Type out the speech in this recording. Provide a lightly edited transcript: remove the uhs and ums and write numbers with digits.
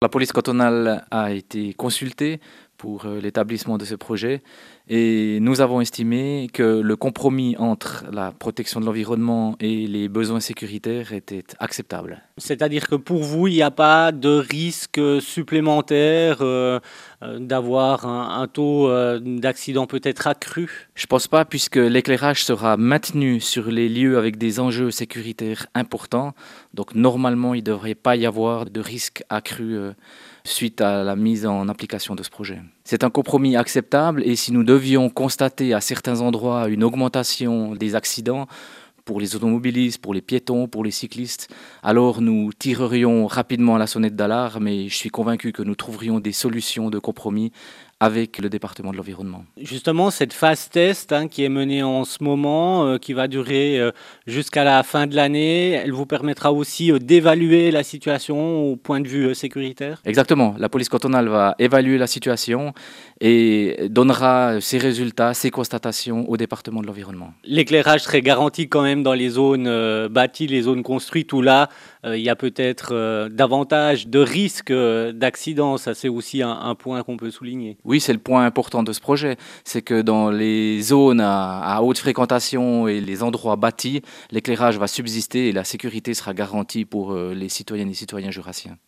La police cantonale a été consultée pour l'établissement de ce projet et nous avons estimé que le compromis entre la protection de l'environnement et les besoins sécuritaires était acceptable. C'est-à-dire que pour vous, il n'y a pas de risque supplémentaire d'avoir un taux d'accident peut-être accru? Je pense pas puisque l'éclairage sera maintenu sur les lieux avec des enjeux sécuritaires importants. Donc normalement, il ne devrait pas y avoir de risque accru suite à la mise en application de ce projet. C'est un compromis acceptable et si nous devions constater à certains endroits une augmentation des accidents, pour les automobilistes, pour les piétons, pour les cyclistes, alors nous tirerions rapidement la sonnette d'alarme et je suis convaincu que nous trouverions des solutions de compromis avec le département de l'environnement. Justement, cette phase test qui est menée en ce moment, qui va durer jusqu'à la fin de l'année, elle vous permettra aussi d'évaluer la situation au point de vue sécuritaire? Exactement, la police cantonale va évaluer la situation et donnera ses résultats, ses constatations au département de l'environnement. L'éclairage serait garanti quand même dans les zones bâties, les zones construites où là, il y a peut-être davantage de risques d'accidents. Ça, c'est aussi un point qu'on peut souligner. Oui, c'est le point important de ce projet, c'est que dans les zones à haute fréquentation et les endroits bâtis, l'éclairage va subsister et la sécurité sera garantie pour les citoyennes et citoyens jurassiens.